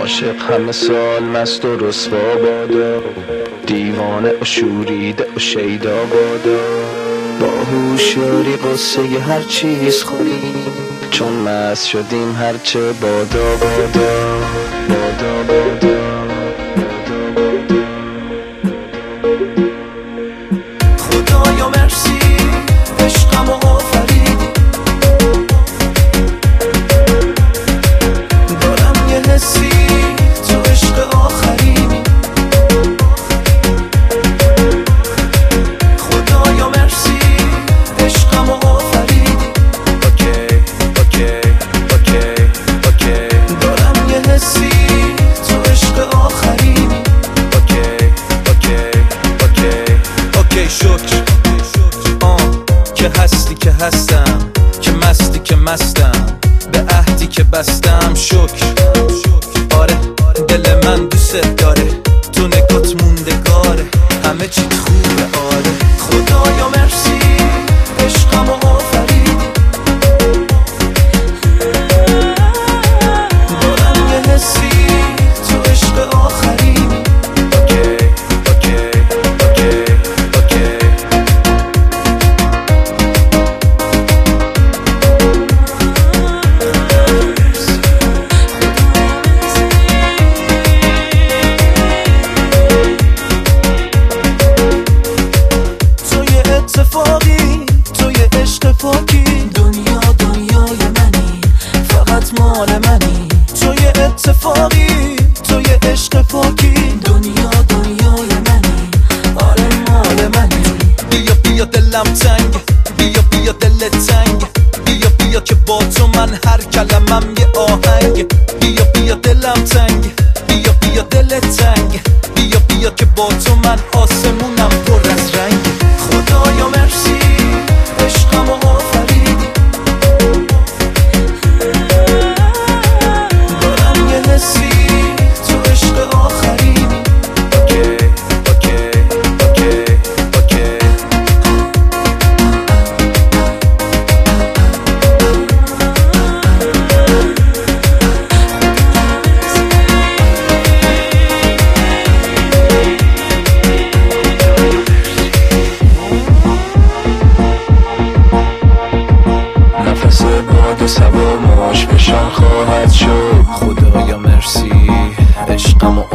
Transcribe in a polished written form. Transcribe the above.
عاشق همه سال مست و رسوا بادا، دیوانه و شوریده و شیدا بادا. با هوشیاری قصه هر چیز خوریم، چون مست شدیم هرچه بادا بادا بادا بادا. خدایا مرسی عشقمو آفریدی، دارم یه حسی تو عشق آخرینی. خدایا مرسی عشقمو آفریدی، اوکی اوکی اوکی اوکی. دارم یه حسی تو عشق آخرینی، اوکی اوکی اوکی اوکی. شکر که هستی که هستم، که مستی که مستم، به عهدی که بستم. شکر آره دل من دوست داره، تو نگات موندگاره، همه چیت خوبه آره. خدایا مرسی عشقمو آفریدی، دارم یه حسی تو عشق آخرینی، اوکی اوکی اوکی اوکی. اتفاقی تو یه عشق پاکی، دنیا دنیای منی، فقط مال منی. تو یه اتفاقی تو یه عشق پاکی، دنیا دنیای منی، آره مال منی. بیا بیا دلم تنگ، بیا بیا دل تنگ، بیا بیا که با تو من هر کلمم یه آهنگ. بیا بیا دلم تنگ، بیا بیا دل تنگ، بیا بیا که با تو من آسمونم پر از رنگ. خدایا مرسی عشقمو آفریدی، دارم یه حسی تو عشق آخرینی، اوکی اوکی اوکی اوکی. سبا ماش بشان خواهد شد. خدایا مرسی عشقمو